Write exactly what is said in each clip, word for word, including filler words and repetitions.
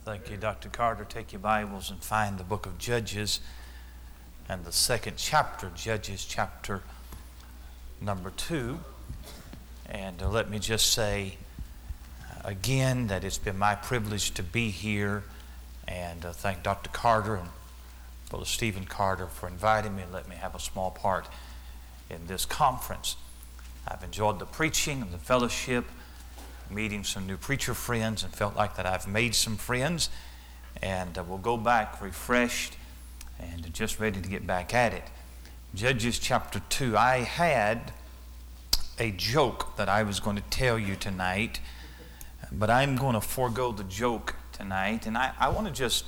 Thank you, Doctor Carter. Take your Bibles and find the book of Judges and the second chapter, Judges chapter number two. And uh, let me just say uh, again that it's been my privilege to be here, and uh, thank Doctor Carter and Brother Stephen Carter for inviting me and letting me have a small part in this conference. I've enjoyed the preaching and the fellowship, meeting some new preacher friends, and felt like that I've made some friends, and uh, we'll go back refreshed and just ready to get back at it. Judges chapter two. I had a joke that I was going to tell you tonight, but I'm going to forego the joke tonight, and I, I want to just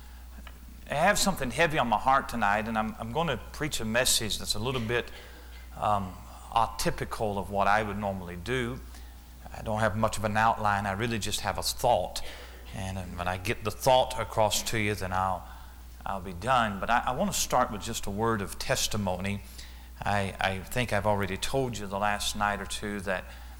have something heavy on my heart tonight, and I'm, I'm going to preach a message that's a little bit um, atypical of what I would normally do. I don't have much of an outline. I really just have a thought. And when I get the thought across to you, then I'll I'll be done. But I, I want to start with just a word of testimony. I, I think I've already told you the last night or two that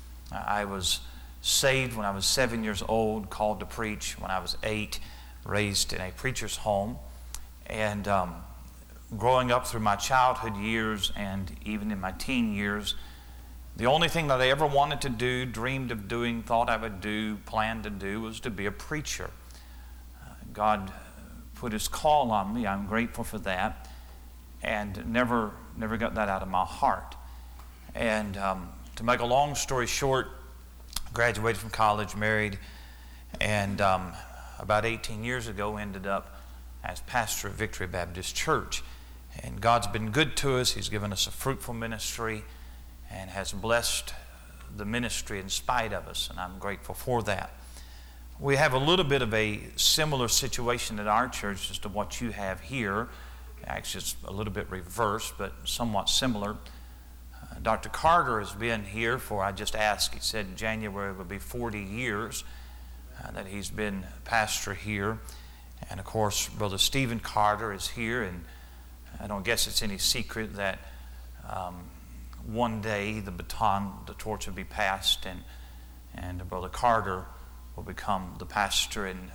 I was saved when I was seven years old, called to preach when I was eight, raised in a preacher's home. And um, growing up through my childhood years and even in my teen years, the only thing that I ever wanted to do, dreamed of doing, thought I would do, planned to do, was to be a preacher. Uh, God put His call on me. I'm grateful for that, and never, never got that out of my heart. And um, to make a long story short, graduated from college, married, and um, about eighteen years ago ended up as pastor of Victory Baptist Church. And God's been good to us. He's given us a fruitful ministry and has blessed the ministry in spite of us, and I'm grateful for that. We have a little bit of a similar situation at our church as to what you have here. Actually, it's a little bit reversed, but somewhat similar. Uh, Doctor Carter has been here for, I just asked, he said in January it would be forty years uh, that he's been pastor here. And of course, Brother Stephen Carter is here, and I don't guess it's any secret that um, one day the baton, the torch will be passed, and and Brother Carter will become the pastor, and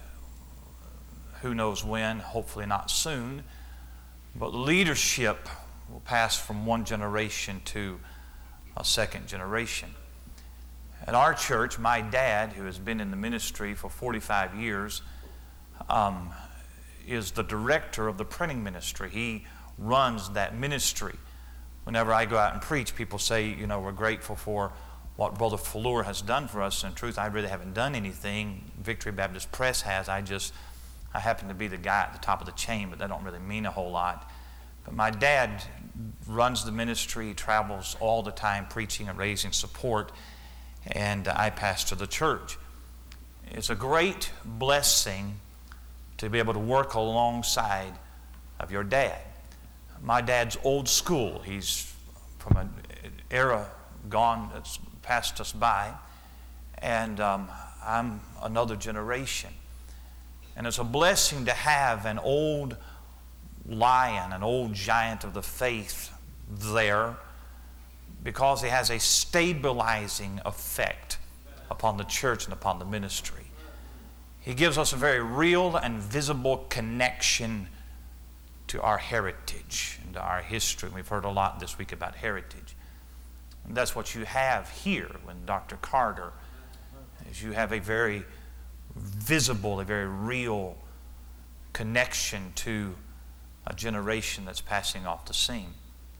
who knows when, hopefully not soon, but leadership will pass from one generation to a second generation. At our church, my dad, who has been in the ministry for forty-five years, um, is the director of the printing ministry. He runs that ministry. Whenever I go out and preach, people say, you know, we're grateful for what Brother Fuller has done for us. In truth, I really haven't done anything. Victory Baptist Press has. I just, I happen to be the guy at the top of the chain, but that don't really mean a whole lot. But my dad runs the ministry. He travels all the time preaching and raising support, and I pastor the church. It's a great blessing to be able to work alongside of your dad. My dad's old school. He's from an era gone that's passed us by, and um, I'm another generation. And it's a blessing to have an old lion, an old giant of the faith there, because he has a stabilizing effect upon the church and upon the ministry. He gives us a very real and visible connection to our heritage and to our history. We've heard a lot this week about heritage. And that's what you have here when Doctor Carter, is you have a very visible, a very real connection to a generation that's passing off the scene.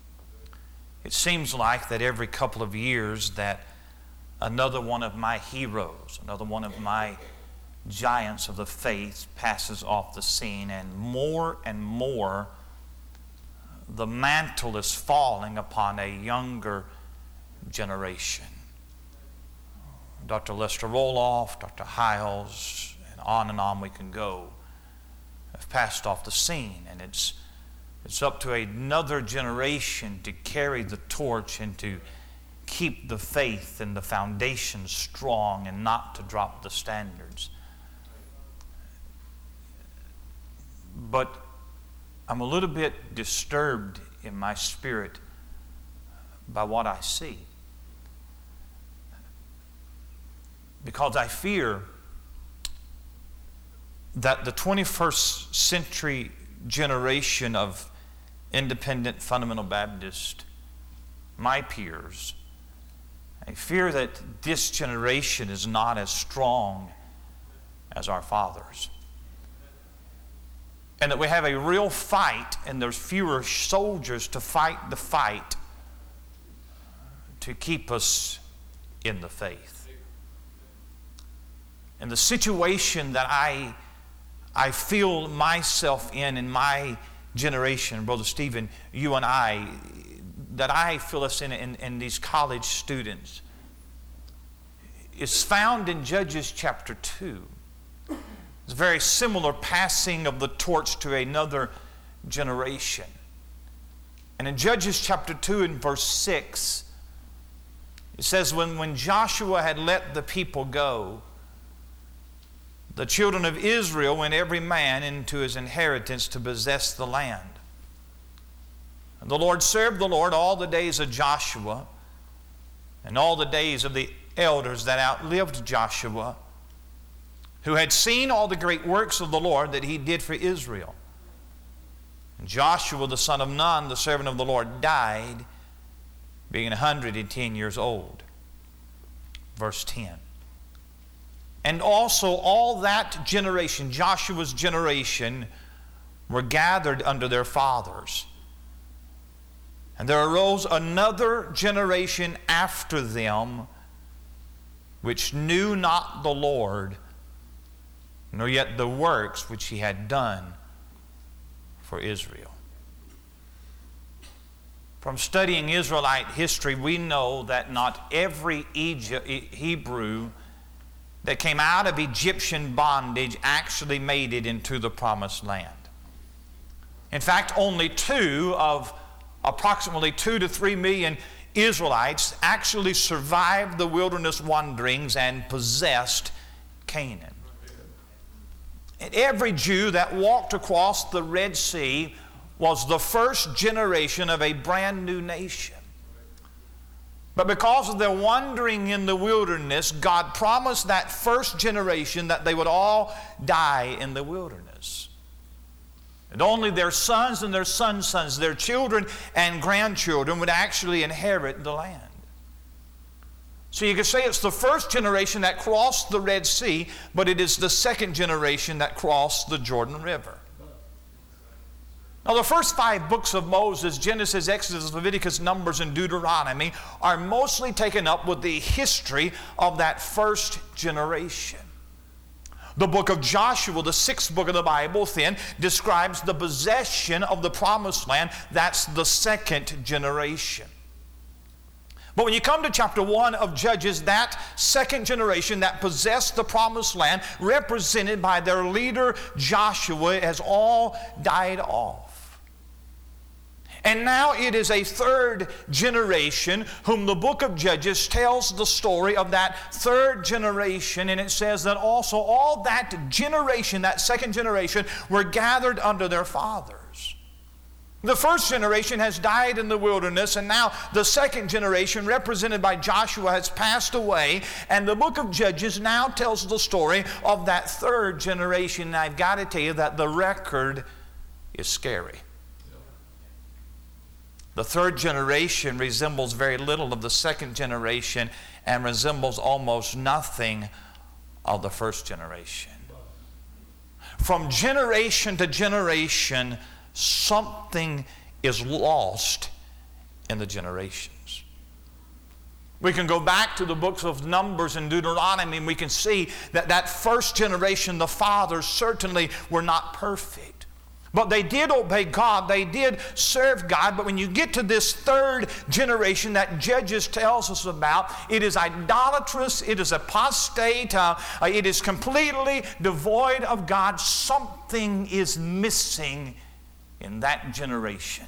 It seems like that every couple of years that another one of my heroes, another one of my giants of the faith passes off the scene, and more and more the mantle is falling upon a younger generation. Doctor Lester Roloff, Doctor Hiles, and on and on we can go, have passed off the scene, and it's it's up to another generation to carry the torch and to keep the faith and the foundation strong and not to drop the standards. But I'm a little bit disturbed in my spirit by what I see, because I fear that the twenty-first century generation of independent fundamental Baptist, my peers, I fear that this generation is not as strong as our fathers. And that we have a real fight, and there's fewer soldiers to fight the fight to keep us in the faith. And the situation that I, I feel myself in, in my generation, Brother Stephen, you and I, that I feel us in, in, in these college students, is found in Judges chapter two. It's a very similar passing of the torch to another generation. And in Judges chapter two and verse six, it says, when, when Joshua had let the people go, the children of Israel went every man into his inheritance to possess the land. And the Lord served the Lord all the days of Joshua and all the days of the elders that outlived Joshua, who had seen all the great works of the Lord that he did for Israel. And Joshua the son of Nun, the servant of the Lord, died, being one hundred ten years old. Verse ten. And also all that generation, Joshua's generation, were gathered under their fathers. And there arose another generation after them, which knew not the Lord, nor yet the works which he had done for Israel. From studying Israelite history, we know that not every Egypt, Hebrew that came out of Egyptian bondage actually made it into the promised land. In fact, only two of approximately two to three million Israelites actually survived the wilderness wanderings and possessed Canaan. And every Jew that walked across the Red Sea was the first generation of a brand new nation. But because of their wandering in the wilderness, God promised that first generation that they would all die in the wilderness. And only their sons and their sons' sons, their children and grandchildren would actually inherit the land. So you could say it's the first generation that crossed the Red Sea, but it is the second generation that crossed the Jordan River. Now, the first five books of Moses, Genesis, Exodus, Leviticus, Numbers, and Deuteronomy, are mostly taken up with the history of that first generation. The book of Joshua, the sixth book of the Bible, then describes the possession of the promised land. That's the second generation. But when you come to chapter one of Judges, that second generation that possessed the promised land, represented by their leader Joshua, has all died off. And now it is a third generation whom the book of Judges tells the story of that third generation. And it says that also all that generation, that second generation, were gathered under their fathers. The first generation has died in the wilderness, and now the second generation, represented by Joshua, has passed away. And the book of Judges now tells the story of that third generation. And I've got to tell you that the record is scary. The third generation resembles very little of the second generation and resembles almost nothing of the first generation. From generation to generation, something is lost in the generations. We can go back to the books of Numbers and Deuteronomy, and we can see that that first generation, the fathers, certainly were not perfect. But they did obey God, they did serve God. But when you get to this third generation that Judges tells us about, it is idolatrous, it is apostate, uh, it is completely devoid of God. Something is missing in that generation.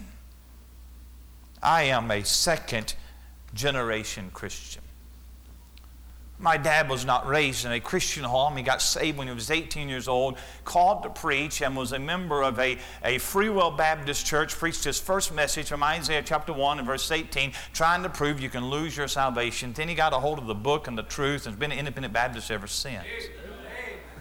I am a second generation Christian. My dad was not raised in a Christian home. He got saved when he was eighteen years old, called to preach, and was a member of a, a Free Will Baptist church, preached his first message from Isaiah chapter one and verse eighteen, trying to prove you can lose your salvation. Then he got a hold of the book and the truth and has been an independent Baptist ever since.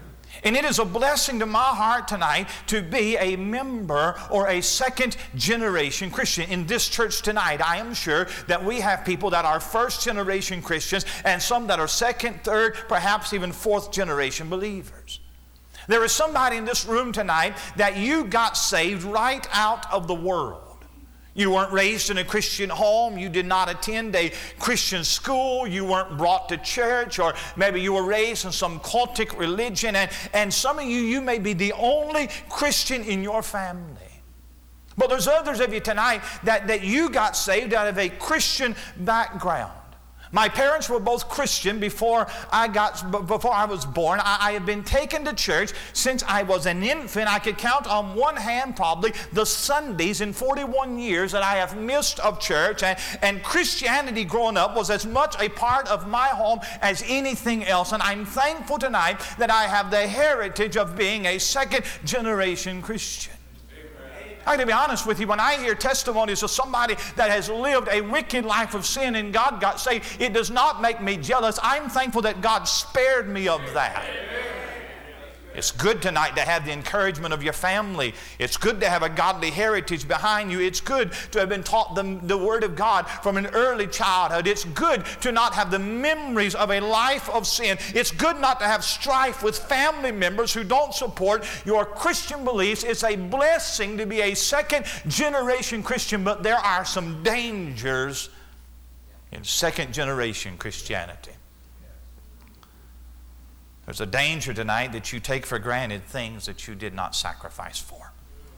And it is a blessing to my heart tonight to be a member or a second generation Christian. In this church tonight, I am sure that we have people that are first generation Christians and some that are second, third, perhaps even fourth generation believers. There is somebody in this room tonight that you got saved right out of the world. You weren't raised in a Christian home. You did not attend a Christian school. You weren't brought to church, or maybe you were raised in some cultic religion. And, and some of you, you may be the only Christian in your family. But there's others of you tonight that, that you got saved out of a Christian background. My parents were both Christian before I got before I was born. I, I have been taken to church since I was an infant. I could count on one hand probably the Sundays in forty-one years that I have missed of church. And, and Christianity growing up was as much a part of my home as anything else. And I'm thankful tonight that I have the heritage of being a second generation Christian. I got to be honest with you, when I hear testimonies of somebody that has lived a wicked life of sin and God got saved, it does not make me jealous. I'm thankful that God spared me of that. It's good tonight to have the encouragement of your family. It's good to have a godly heritage behind you. It's good to have been taught the, the Word of God from an early childhood. It's good to not have the memories of a life of sin. It's good not to have strife with family members who don't support your Christian beliefs. It's a blessing to be a second generation Christian, but there are some dangers in second generation Christianity. There's a danger tonight that you take for granted things that you did not sacrifice for.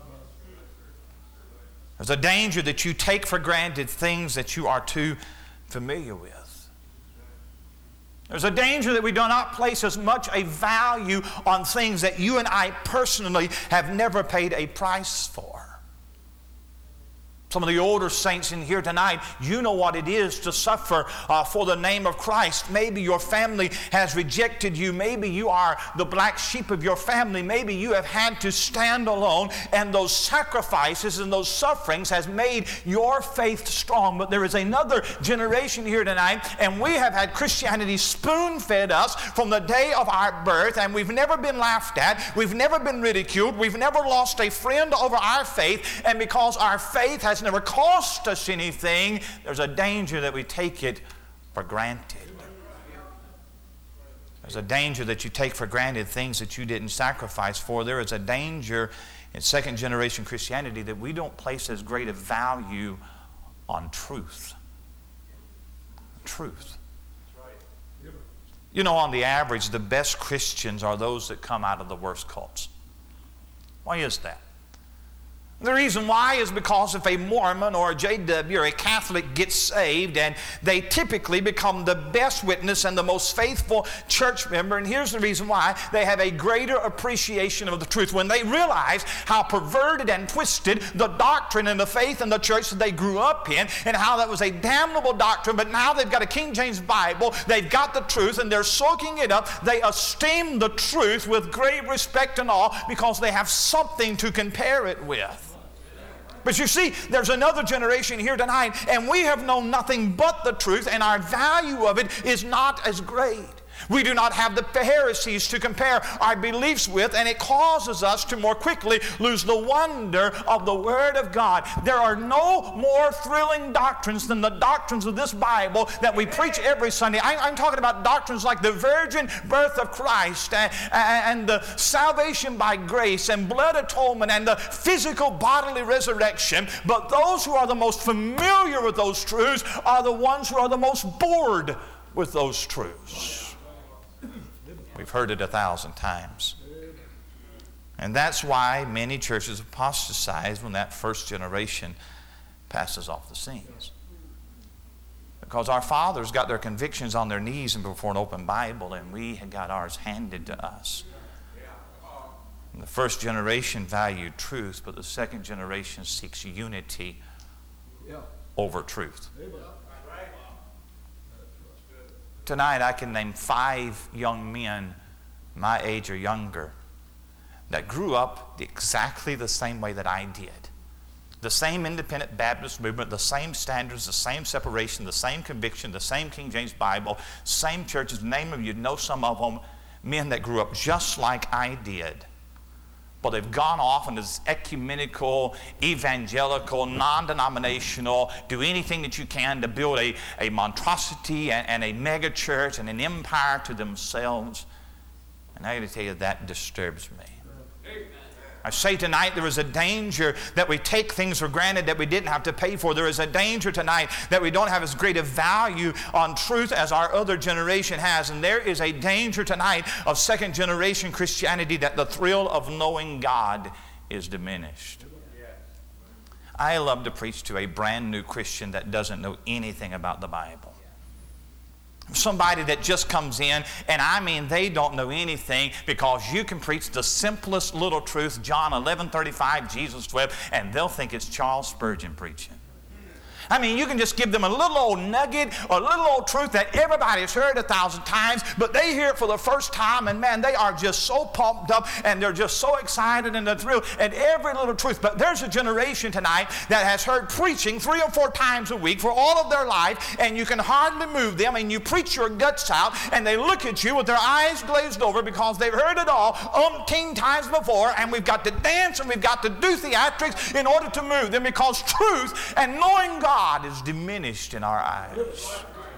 There's a danger that you take for granted things that you are too familiar with. There's a danger that we do not place as much a value on things that you and I personally have never paid a price for. Some of the older saints in here tonight, you know what it is to suffer uh, for the name of Christ. Maybe your family has rejected you. Maybe you are the black sheep of your family. Maybe you have had to stand alone, and those sacrifices and those sufferings has made your faith strong. But there is another generation here tonight, and we have had Christianity spoon-fed us from the day of our birth, and we've never been laughed at. We've never been ridiculed. We've never lost a friend over our faith, and because our faith has never cost us anything, there's a danger that we take it for granted. There's a danger that you take for granted things that you didn't sacrifice for. There is a danger in second generation Christianity that we don't place as great a value on truth. Truth. You know, on the average, the best Christians are those that come out of the worst cults. Why is that? The reason why is because if a Mormon or a J W or a Catholic gets saved, and they typically become the best witness and the most faithful church member, and here's the reason why: they have a greater appreciation of the truth. When they realize how perverted and twisted the doctrine and the faith and the church that they grew up in, and how that was a damnable doctrine, but now they've got a King James Bible, they've got the truth, and they're soaking it up. They esteem the truth with great respect and awe because they have something to compare it with. But you see, there's another generation here tonight, and we have known nothing but the truth, and our value of it is not as great. We do not have the Pharisees to compare our beliefs with, and it causes us to more quickly lose the wonder of the Word of God. There are no more thrilling doctrines than the doctrines of this Bible that we preach every Sunday. I, I'm talking about doctrines like the virgin birth of Christ, and, and the salvation by grace, and blood atonement, and the physical bodily resurrection. But those who are the most familiar with those truths are the ones who are the most bored with those truths. We've heard it a thousand times. And that's why many churches apostatize when that first generation passes off the scenes. Because our fathers got their convictions on their knees and before an open Bible, and we had got ours handed to us. And the first generation valued truth, but the second generation seeks unity over truth. Tonight I can name five young men my age or younger that grew up exactly the same way that I did. The same independent Baptist movement, the same standards, the same separation, the same conviction, the same King James Bible, same churches, name them, you'd know some of them. men that grew up just like I did. But they've gone off in this ecumenical, evangelical, non-denominational, do anything that you can to build a, a monstrosity and, and a mega church and an empire to themselves. And I got to tell you, that disturbs me. I say tonight there is a danger that we take things for granted that we didn't have to pay for. There is a danger tonight that we don't have as great a value on truth as our other generation has. And there is a danger tonight of second generation Christianity that the thrill of knowing God is diminished. I love to preach to a brand new Christian that doesn't know anything about the Bible. Somebody that just comes in, and I mean they don't know anything, because you can preach the simplest little truth, John eleven thirty-five, Jesus twelve, and they'll think it's Charles Spurgeon preaching. I mean, you can just give them a little old nugget or a little old truth that everybody's heard a thousand times, but they hear it for the first time, and man, they are just so pumped up, and they're just so excited and they're thrilled at every little truth. But there's a generation tonight that has heard preaching three or four times a week for all of their life, and you can hardly move them, and you preach your guts out, and they look at you with their eyes glazed over because they've heard it all umpteen times before, and we've got to dance and we've got to do theatrics in order to move them, because truth and knowing God God is diminished in our eyes.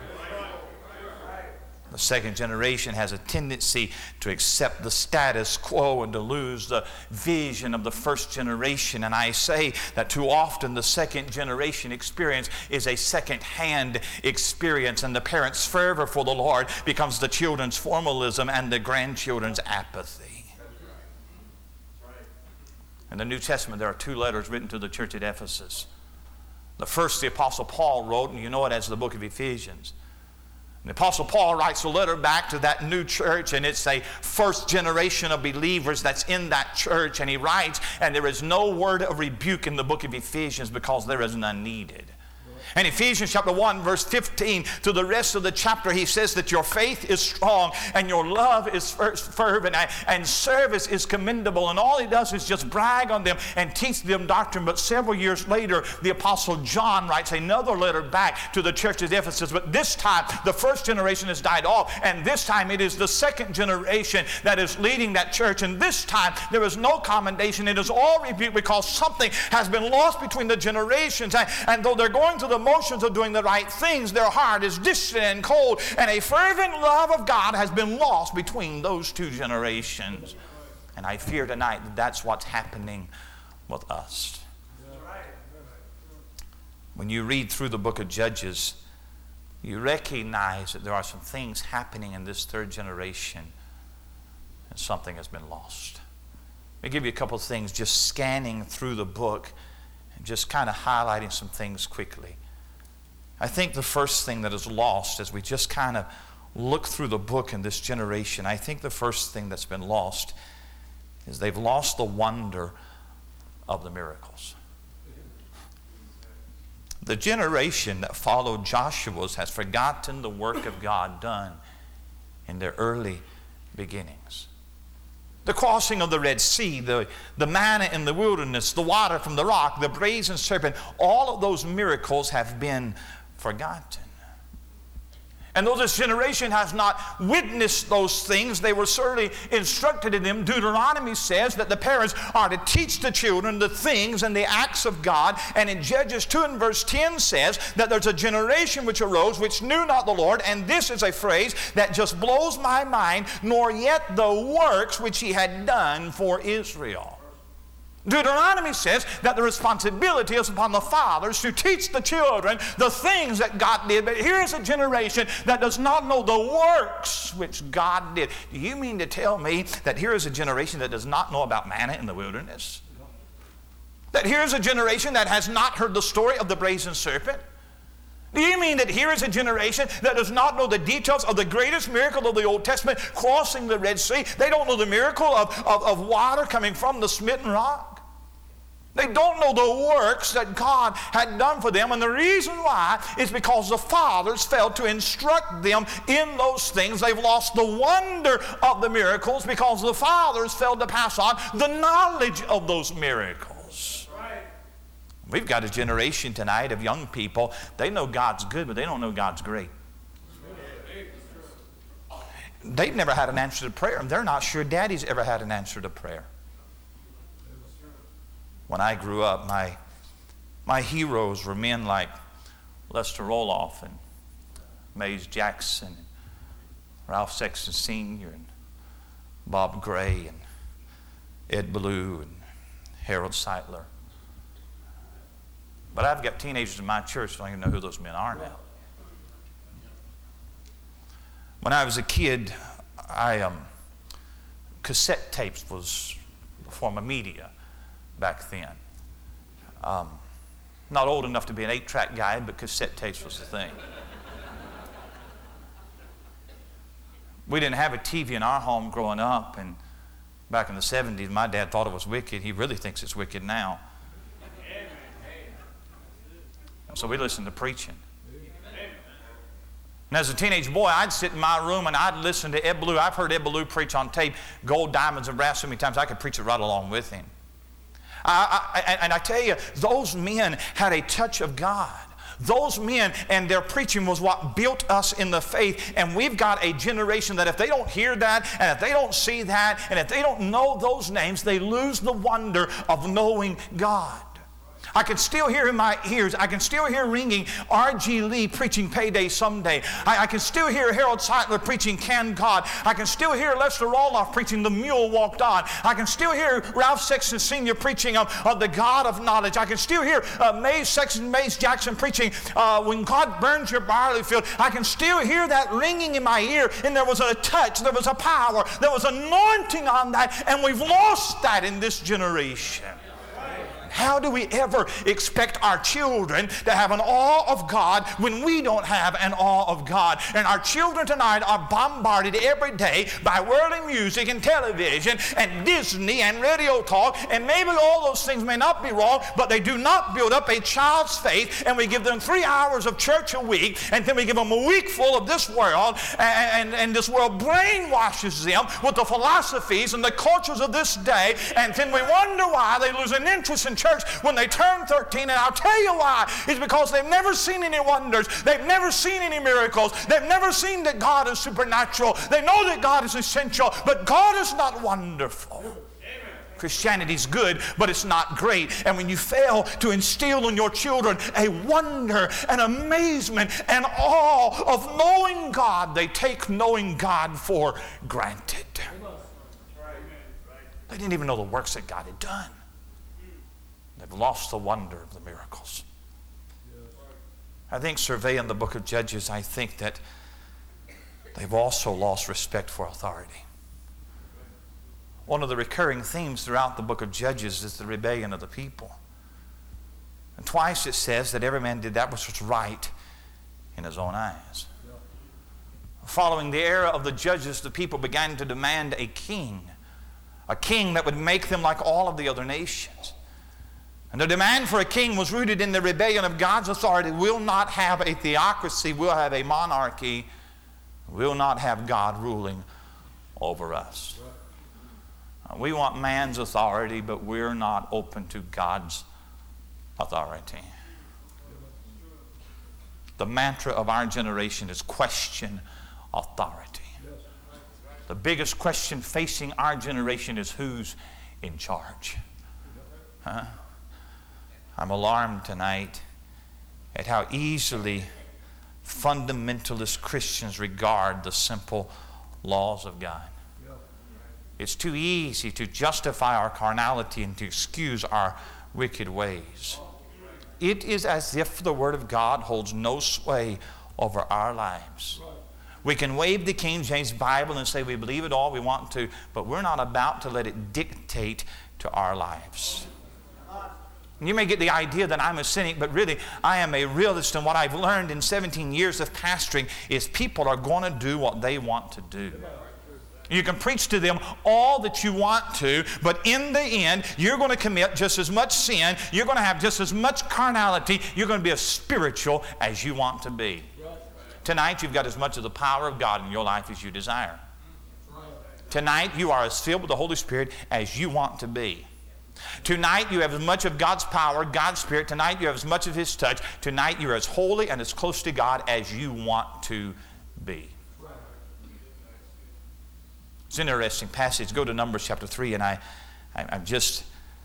The second generation has a tendency to accept the status quo and to lose the vision of the first generation. And I say that too often the second generation experience is a second-hand experience, and the parents' fervor for the Lord becomes the children's formalism and the grandchildren's apathy. In the New Testament, there are two letters written to the church at Ephesus. The first, the Apostle Paul wrote, and you know it as the book of Ephesians. And the Apostle Paul writes a letter back to that new church, and it's a first generation of believers that's in that church. And he writes, and there is no word of rebuke in the book of Ephesians because there is none needed. And Ephesians chapter one, verse fifteen, to the rest of the chapter, he says that your faith is strong and your love is fervent and service is commendable. And all he does is just brag on them and teach them doctrine. But several years later, the Apostle John writes another letter back to the church at Ephesus. But this time, the first generation has died off. And this time, it is the second generation that is leading that church. And this time, there is no commendation. It is all rebuke, because something has been lost between the generations. And, and though they're going through the motions of doing the right things, their heart is distant and cold, and a fervent love of God has been lost between those two generations. And I fear tonight that that's what's happening with us. When you read through the book of Judges, you recognize that there are some things happening in this third generation, and something has been lost. Let me give you a couple of things, just scanning through the book and just kind of highlighting some things quickly. I think the first thing that is lost as we just kind of look through the book in this generation, I think the first thing that's been lost is they've lost the wonder of the miracles. The generation that followed Joshua's has forgotten the work of God done in their early beginnings. The crossing of the Red Sea, the, the manna in the wilderness, the water from the rock, the brazen serpent, all of those miracles have been forgotten. And though this generation has not witnessed those things, they were certainly instructed in them. Deuteronomy says that the parents are to teach the children the things and the acts of God. And in Judges two and verse ten says that there's a generation which arose which knew not the Lord. And this is a phrase that just blows my mind. Nor yet the works which he had done for Israel. Deuteronomy says that the responsibility is upon the fathers to teach the children the things that God did. But here's a generation that does not know the works which God did. Do you mean to tell me that here is a generation that does not know about manna in the wilderness? That here's a generation that has not heard the story of the brazen serpent? Do you mean that here is a generation that does not know the details of the greatest miracle of the Old Testament, crossing the Red Sea? They don't know the miracle of, of, of water coming from the smitten rock. They don't know the works that God had done for them. And the reason why is because the fathers failed to instruct them in those things. They've lost the wonder of the miracles because the fathers failed to pass on the knowledge of those miracles. Right. We've got a generation tonight of young people. They know God's good, but they don't know God's great. they've never had an answer to prayer, and they're not sure Daddy's ever had an answer to prayer. When I grew up, my, my heroes were men like Lester Roloff and Mays Jackson, and Ralph Sexton Senior, and Bob Gray, and Ed Ballou, and Harold Seitler. But I've got teenagers in my church who don't even know who those men are now. When I was a kid, I um, cassette tapes was a form of media back then. Um, not old enough to be an eight-track guy, but cassette tapes was the thing. We didn't have a T V in our home growing up, and back in the seventies, my dad thought it was wicked. He really thinks it's wicked now. So we listened to preaching. And as a teenage boy, I'd sit in my room and I'd listen to Ed Ballou. I've heard Ed Ballou preach on tape, Gold, Diamonds, and Brass so many times I could preach it right along with him. I, I, and I tell you, those men had a touch of God. Those men and their preaching was what built us in the faith. And we've got a generation that if they don't hear that, and if they don't see that, and if they don't know those names, they lose the wonder of knowing God. I can still hear in my ears, I can still hear ringing R G Lee preaching Payday Someday. I, I can still hear Harold Seitler preaching Can God. I can still hear Lester Roloff preaching The Mule Walked On. I can still hear Ralph Sexton Senior preaching of, of the God of knowledge. I can still hear uh, Mays Sexton, Mays Jackson preaching uh, When God Burns Your Barley Field. I can still hear that ringing in my ear, and there was a touch, there was a power, there was anointing on that, and we've lost that in this generation. How do we ever expect our children to have an awe of God when we don't have an awe of God? And our children tonight are bombarded every day by worldly music and television and Disney and radio talk, and maybe all those things may not be wrong, but they do not build up a child's faith. And we give them three hours of church a week, and then we give them a week full of this world, and, and, and this world brainwashes them with the philosophies and the cultures of this day, and then we wonder why they lose an interest in church when they turn thirteen. And I'll tell you why. It's because they've never seen any wonders. They've never seen any miracles. They've never seen that God is supernatural. They know that God is essential, but God is not wonderful. Christianity's good, but it's not great. And when you fail to instill in your children a wonder and amazement and awe of knowing God, they take knowing God for granted. They didn't even know the works that God had done. They've lost the wonder of the miracles. I think surveying the book of Judges, I think that they've also lost respect for authority. One of the recurring themes throughout the book of Judges is the rebellion of the people. And twice it says that every man did that which was right in his own eyes. Following the era of the judges, the people began to demand a king, a king that would make them like all of the other nations. And the demand for a king was rooted in the rebellion of God's authority. We'll not have a theocracy, we'll have a monarchy. We'll not have God ruling over us. We want man's authority, but we're not open to God's authority. The mantra of our generation is question authority. The biggest question facing our generation is who's in charge? Huh? I'm alarmed tonight at how easily fundamentalist Christians regard the simple laws of God. It's too easy to justify our carnality and to excuse our wicked ways. It is as if the Word of God holds no sway over our lives. We can wave the King James Bible and say we believe it all we want to, but we're not about to let it dictate to our lives. You may get the idea that I'm a cynic, but really I am a realist, and what I've learned in seventeen years of pastoring is people are going to do what they want to do. You can preach to them all that you want to, but in the end, you're going to commit just as much sin, you're going to have just as much carnality, you're going to be as spiritual as you want to be. Tonight, you've got as much of the power of God in your life as you desire. Tonight, you are as filled with the Holy Spirit as you want to be. Tonight, you have as much of God's power, God's Spirit. Tonight, you have as much of His touch. Tonight, you're as holy and as close to God as you want to be. It's an interesting passage. Go to Numbers chapter three, and I, I, I'm just...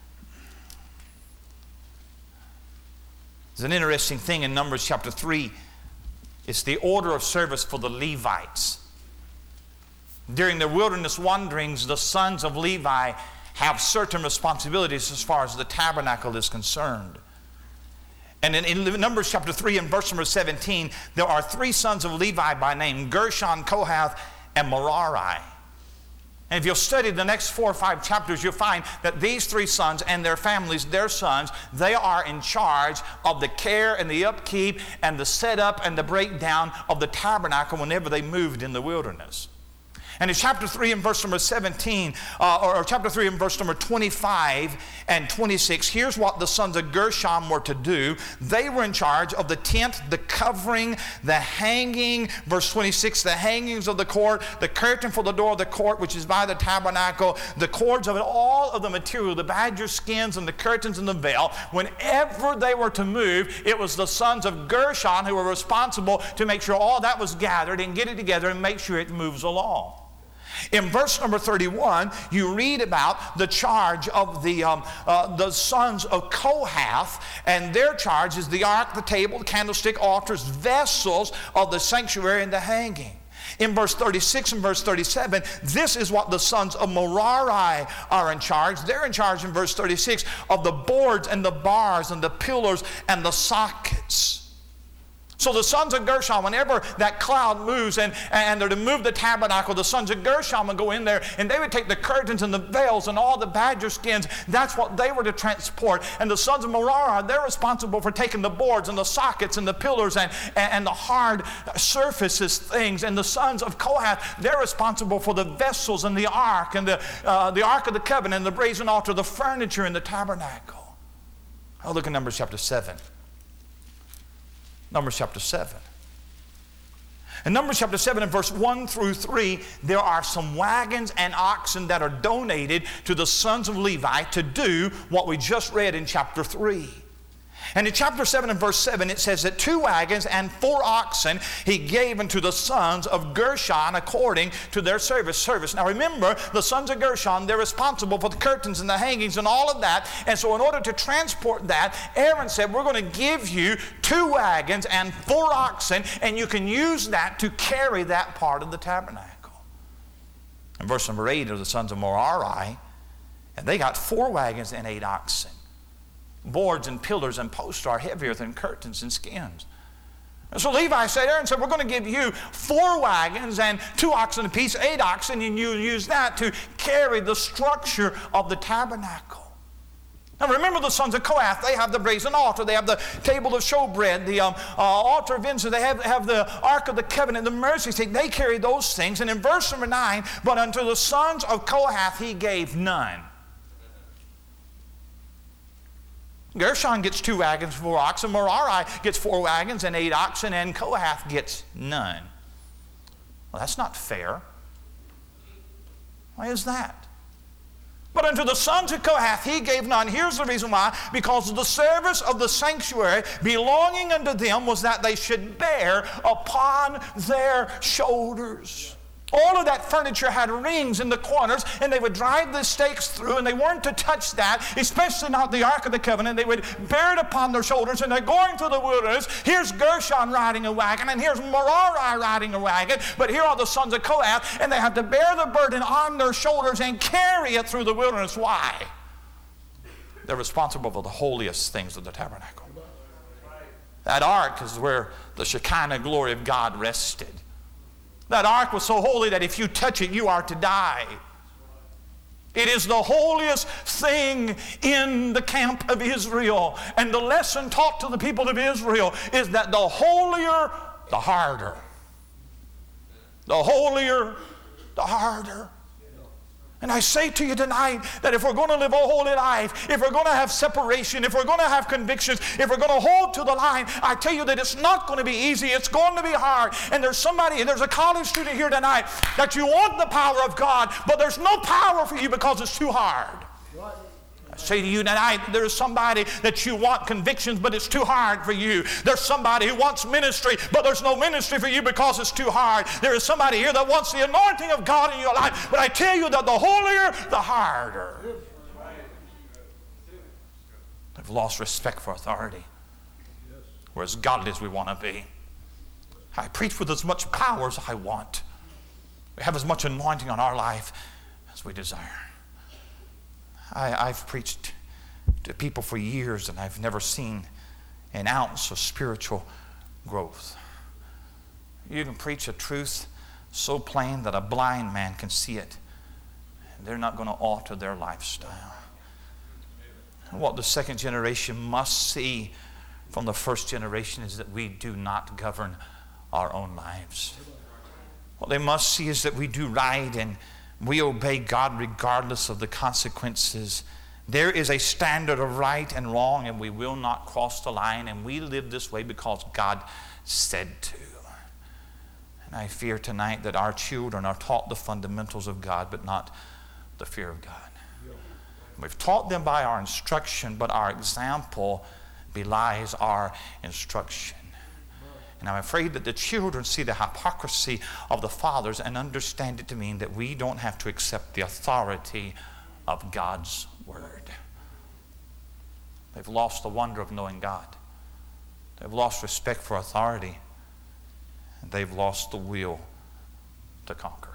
There's an interesting thing in Numbers chapter three. It's the order of service for the Levites. During their wilderness wanderings, the sons of Levi have certain responsibilities as far as the tabernacle is concerned. And in, in Numbers chapter three and verse number seventeen, there are three sons of Levi by name, Gershon, Kohath, and Merari. And if you'll study the next four or five chapters, you'll find that these three sons and their families, their sons, they are in charge of the care and the upkeep and the setup and the breakdown of the tabernacle whenever they moved in the wilderness. And in chapter three and verse number seventeen, uh, or, or chapter three and verse number twenty-five and twenty-six, here's what the sons of Gershon were to do. They were in charge of the tent, the covering, the hanging, verse twenty-six, the hangings of the court, the curtain for the door of the court, which is by the tabernacle, the cords of it, all of the material, the badger skins and the curtains and the veil. Whenever they were to move, it was the sons of Gershon who were responsible to make sure all that was gathered and get it together and make sure it moves along. In verse number thirty-one, you read about the charge of the, um, uh, the sons of Kohath, and their charge is the ark, the table, the candlestick, altars, vessels of the sanctuary, and the hanging. In verse thirty-six and verse thirty-seven, this is what the sons of Merari are in charge. They're in charge in verse thirty-six of the boards and the bars and the pillars and the sockets. So the sons of Gershon, whenever that cloud moves and, and they're to move the tabernacle, the sons of Gershon would go in there and they would take the curtains and the veils and all the badger skins. That's what they were to transport. And the sons of Merari, they're responsible for taking the boards and the sockets and the pillars and, and, and the hard surfaces things. And the sons of Kohath, they're responsible for the vessels and the ark and the, uh, the ark of the covenant and the brazen altar, the furniture in the tabernacle. I'll look at Numbers chapter seven. Numbers chapter seven. In Numbers chapter seven and verse one through three, there are some wagons and oxen that are donated to the sons of Levi to do what we just read in chapter three. And in chapter seven and verse seven, it says that two wagons and four oxen he gave unto the sons of Gershon according to their service. service. Now remember, the sons of Gershon, they're responsible for the curtains and the hangings and all of that. And so in order to transport that, Aaron said, we're going to give you two wagons and four oxen, and you can use that to carry that part of the tabernacle. In verse number eight are the sons of Merari, and they got four wagons and eight oxen. Boards and pillars and posts are heavier than curtains and skins. And so Levi said, Aaron said, we're going to give you four wagons and two oxen apiece, eight oxen, and you use that to carry the structure of the tabernacle. Now remember the sons of Kohath, they have the brazen altar, they have the table of showbread, the um, uh, altar of incense, they have, have the ark of the covenant, the mercy seat, they carry those things. And in verse number nine, but unto the sons of Kohath he gave none. Gershon gets two wagons, four oxen. Merari gets four wagons and eight oxen, and Kohath gets none. Well, that's not fair. Why is that? But unto the sons of Kohath he gave none. Here's the reason why. Because the service of the sanctuary belonging unto them was that they should bear upon their shoulders. All of that furniture had rings in the corners, and they would drive the stakes through, and they weren't to touch that, especially not the Ark of the Covenant. They would bear it upon their shoulders, and they're going through the wilderness. Here's Gershon riding a wagon, and here's Merari riding a wagon, but here are the sons of Kohath, and they have to bear the burden on their shoulders and carry it through the wilderness. Why? They're responsible for the holiest things of the tabernacle. That ark is where the Shekinah glory of God rested. That ark was so holy that if you touch it, you are to die. It is the holiest thing in the camp of Israel. And the lesson taught to the people of Israel is that the holier, the harder. The holier, the harder. And I say to you tonight that if we're going to live a holy life, if we're going to have separation, if we're going to have convictions, if we're going to hold to the line, I tell you that it's not going to be easy. It's going to be hard. And there's somebody, and there's a college student here tonight that you want the power of God, but there's no power for you because it's too hard. I say to you tonight, there's somebody that you want convictions, but it's too hard for you. There's somebody who wants ministry, but there's no ministry for you because it's too hard. There is somebody here that wants the anointing of God in your life, but I tell you that the holier, the harder. They've lost respect for authority. We're as godly as we want to be. I preach with as much power as I want. We have as much anointing on our life as we desire. I, I've preached to people for years, and I've never seen an ounce of spiritual growth. You can preach a truth so plain that a blind man can see it, and they're not going to alter their lifestyle. And what the second generation must see from the first generation is that we do not govern our own lives. What they must see is that we do right and we obey God regardless of the consequences. There is a standard of right and wrong, and we will not cross the line, and we live this way because God said to. And I fear tonight that our children are taught the fundamentals of God, but not the fear of God. We've taught them by our instruction, but our example belies our instruction. And I'm afraid that the children see the hypocrisy of the fathers and understand it to mean that we don't have to accept the authority of God's word. They've lost the wonder of knowing God. They've lost respect for authority. And they've lost the will to conquer.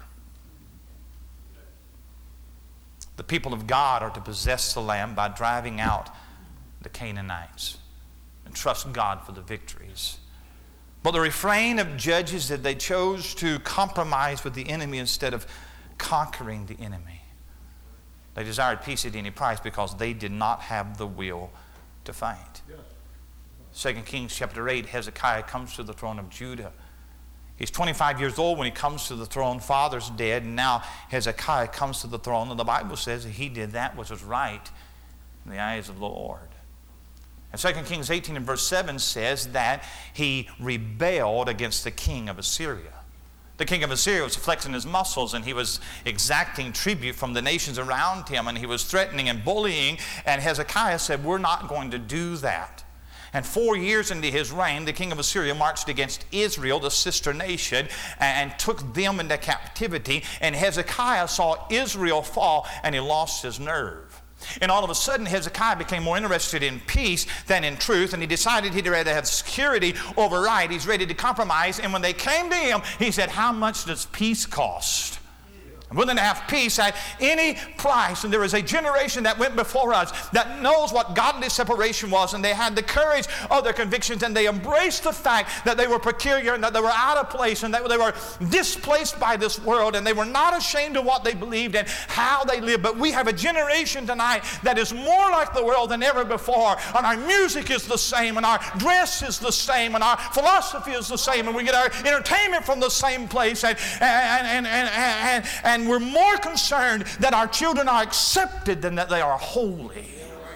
The people of God are to possess the land by driving out the Canaanites and trust God for the victories. But the refrain of Judges is that they chose to compromise with the enemy instead of conquering the enemy. They desired peace at any price because they did not have the will to fight. Second Kings chapter eight, Hezekiah comes to the throne of Judah. He's twenty-five years old when he comes to the throne. Father's dead, and now Hezekiah comes to the throne. And the Bible says that he did that which was right in the eyes of the Lord. And Second Kings eighteen and verse seven says that he rebelled against the king of Assyria. The king of Assyria was flexing his muscles, and he was exacting tribute from the nations around him, and he was threatening and bullying. And Hezekiah said, we're not going to do that. And four years into his reign, the king of Assyria marched against Israel, the sister nation, and took them into captivity. And Hezekiah saw Israel fall, and he lost his nerve. And all of a sudden, Hezekiah became more interested in peace than in truth, and he decided he'd rather have security over right. He's ready to compromise. And when they came to him, he said, how much does peace cost? I'm willing to have peace at any price. And there is a generation that went before us that knows what godly separation was, and they had the courage of their convictions, and they embraced the fact that they were peculiar and that they were out of place and that they were displaced by this world, and they were not ashamed of what they believed and how they lived. But we have a generation tonight that is more like the world than ever before, and our music is the same, and our dress is the same, and our philosophy is the same, and we get our entertainment from the same place, and and and and, and, and And we're more concerned that our children are accepted than that they are holy.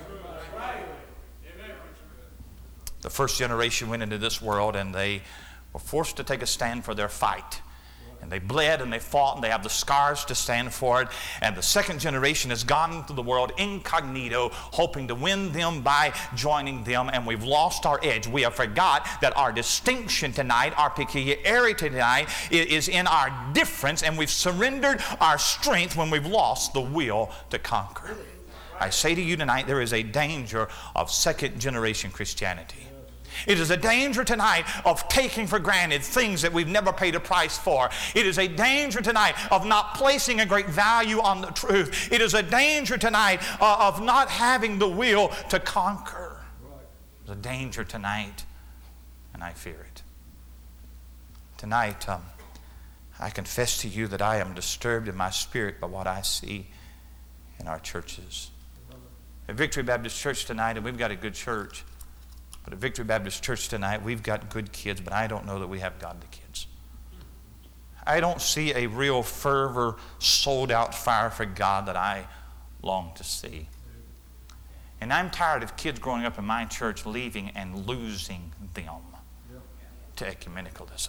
The first generation went into this world, and they were forced to take a stand for their fight. And they bled and they fought, and they have the scars to stand for it. And the second generation has gone into the world incognito, hoping to win them by joining them. And we've lost our edge. We have forgot that our distinction tonight, our peculiarity tonight, is in our difference. And we've surrendered our strength when we've lost the will to conquer. I say to you tonight, there is a danger of second generation Christianity. It is a danger tonight of taking for granted things that we've never paid a price for. It is a danger tonight of not placing a great value on the truth. It is a danger tonight uh, of not having the will to conquer. It's a danger tonight, and I fear it. Tonight, um, I confess to you that I am disturbed in my spirit by what I see in our churches. At Victory Baptist Church tonight, and we've got a good church, but at Victory Baptist Church tonight, we've got good kids, but I don't know that we have godly kids. I don't see a real fervor, sold-out fire for God that I long to see. And I'm tired of kids growing up in my church leaving and losing them to ecumenicalism.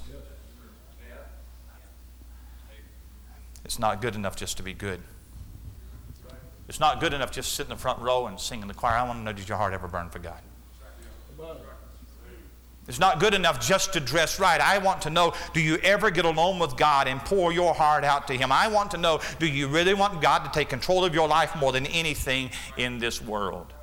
It's not good enough just to be good. It's not good enough just sit in the front row and sing in the choir. I want to know, did your heart ever burn for God? It's not good enough just to dress right. I want to know, do you ever get alone with God and pour your heart out to Him? I want to know, do you really want God to take control of your life more than anything in this world?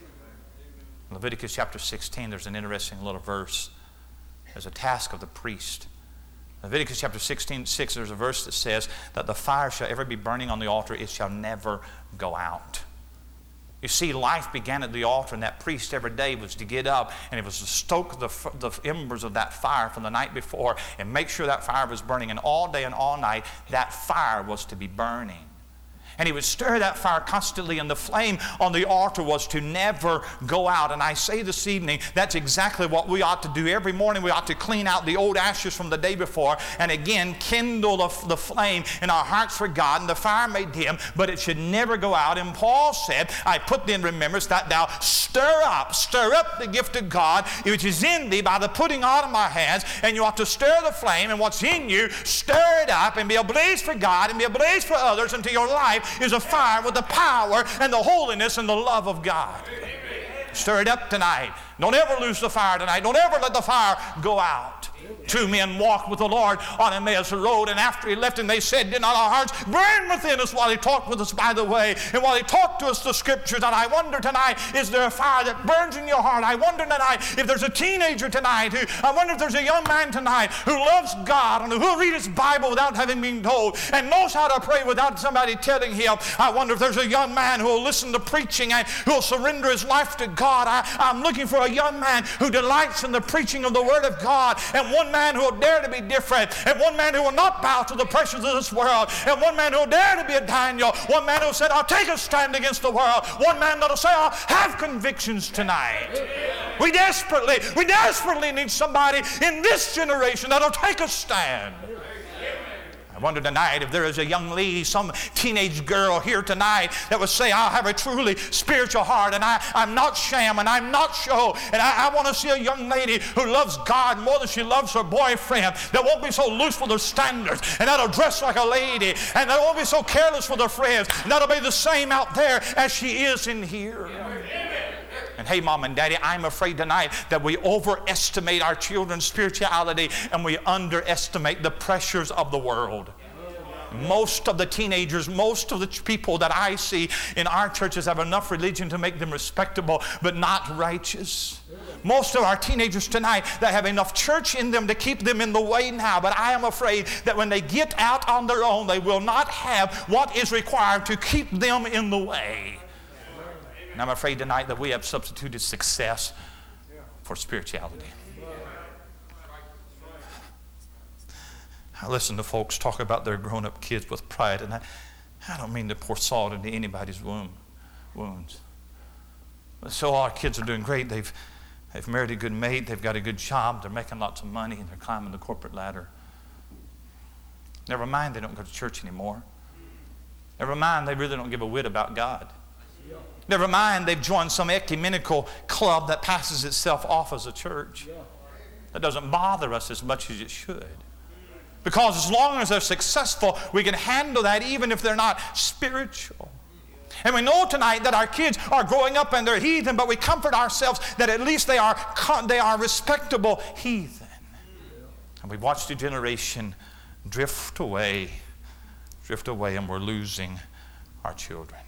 In Leviticus chapter sixteen, there's an interesting little verse. There's a task of the priest. Leviticus chapter sixteen, six, there's a verse that says that the fire shall ever be burning on the altar, it shall never go out. You see, life began at the altar, and that priest every day was to get up, and it was to stoke the, the embers of that fire from the night before and make sure that fire was burning. And all day and all night, that fire was to be burning. And he would stir that fire constantly, and the flame on the altar was to never go out. And I say this evening, that's exactly what we ought to do. Every morning we ought to clean out the old ashes from the day before, and again kindle the, the flame in our hearts for God. And the fire may dim, but it should never go out. And Paul said, I put thee in remembrance that thou stir up, stir up the gift of God, which is in thee by the putting on of my hands. And you ought to stir the flame, and what's in you, stir it up, and be ablaze for God, and be ablaze for others, until your life is a fire with the power and the holiness and the love of God. Amen. Stir it up tonight. Don't ever lose the fire tonight. Don't ever let the fire go out. Two men walked with the Lord on Emmaus Road, and after he left him, they said, did not our hearts burn within us while he talked with us by the way, and while he talked to us the Scriptures? And I wonder tonight, is there a fire that burns in your heart? I wonder tonight if there's a teenager tonight who, I wonder if there's a young man tonight who loves God and who will read his Bible without having been told, and knows how to pray without somebody telling him. I wonder if there's a young man who will listen to preaching and who will surrender his life to God. I, I'm looking for a young man who delights in the preaching of the Word of God, and one man who will dare to be different, and one man who will not bow to the pressures of this world, and one man who will dare to be a Daniel, one man who said, I'll take a stand against the world, one man that will say, I'll have convictions tonight. We desperately, we desperately need somebody in this generation that will take a stand. I wonder tonight if there is a young lady, some teenage girl here tonight that would say, I have a truly spiritual heart, and I, I'm not sham, and I'm not show, and I, I want to see a young lady who loves God more than she loves her boyfriend, that won't be so loose with her standards, and that'll dress like a lady, and that won't be so careless with her friends, and that'll be the same out there as she is in here. And hey, Mom and Daddy, I'm afraid tonight that we overestimate our children's spirituality and we underestimate the pressures of the world. Most of the teenagers, most of the people that I see in our churches have enough religion to make them respectable, but not righteous. Most of our teenagers tonight that have enough church in them to keep them in the way now, but I am afraid that when they get out on their own, they will not have what is required to keep them in the way. And I'm afraid tonight that we have substituted success for spirituality. I listen to folks talk about their grown-up kids with pride, and I, I don't mean to pour salt into anybody's wound, wounds. So our kids are doing great. They've, they've married a good mate. They've got a good job. They're making lots of money, and they're climbing the corporate ladder. Never mind they don't go to church anymore. Never mind they really don't give a whit about God. Never mind they've joined some ecumenical club that passes itself off as a church. That doesn't bother us as much as it should. Because as long as they're successful, we can handle that even if they're not spiritual. And we know tonight that our kids are growing up and they're heathen, but we comfort ourselves that at least they are, they are respectable heathen. And we've watched a generation drift away, drift away, and we're losing our children.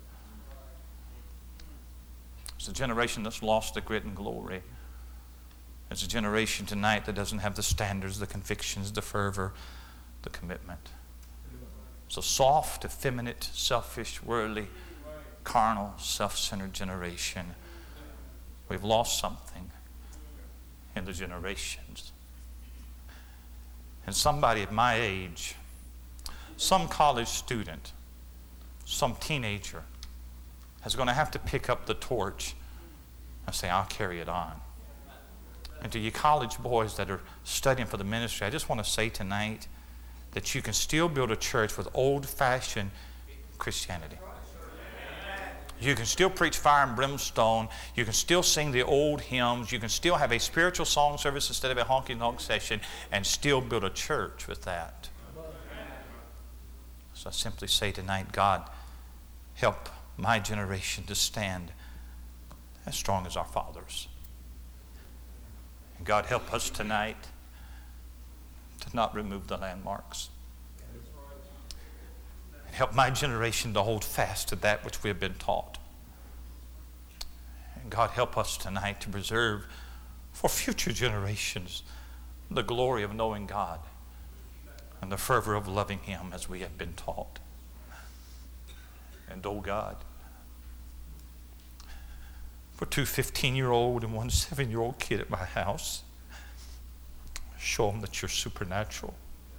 It's a generation that's lost the grit and glory. It's a generation tonight that doesn't have the standards, the convictions, the fervor, the commitment. It's a soft, effeminate, selfish, worldly, carnal, self-centered generation. We've lost something in the generations. And somebody at my age, some college student, some teenager, is going to have to pick up the torch and say, I'll carry it on. And to you college boys that are studying for the ministry, I just want to say tonight that you can still build a church with old-fashioned Christianity. You can still preach fire and brimstone. You can still sing the old hymns. You can still have a spiritual song service instead of a honky-tonk session and still build a church with that. So I simply say tonight, God, help my generation to stand as strong as our fathers. And God, help us tonight to not remove the landmarks. And help my generation to hold fast to that which we have been taught. And God, help us tonight to preserve for future generations the glory of knowing God and the fervor of loving Him as we have been taught. And oh God, for two fifteen-year-old and one seven-year-old kid at my house, show them that you're supernatural.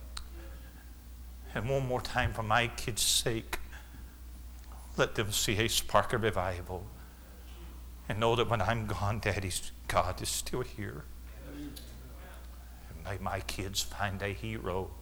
And one more time, for my kids' sake, let them see a spark of revival and know that when I'm gone, Daddy's God is still here. And may my kids find a hero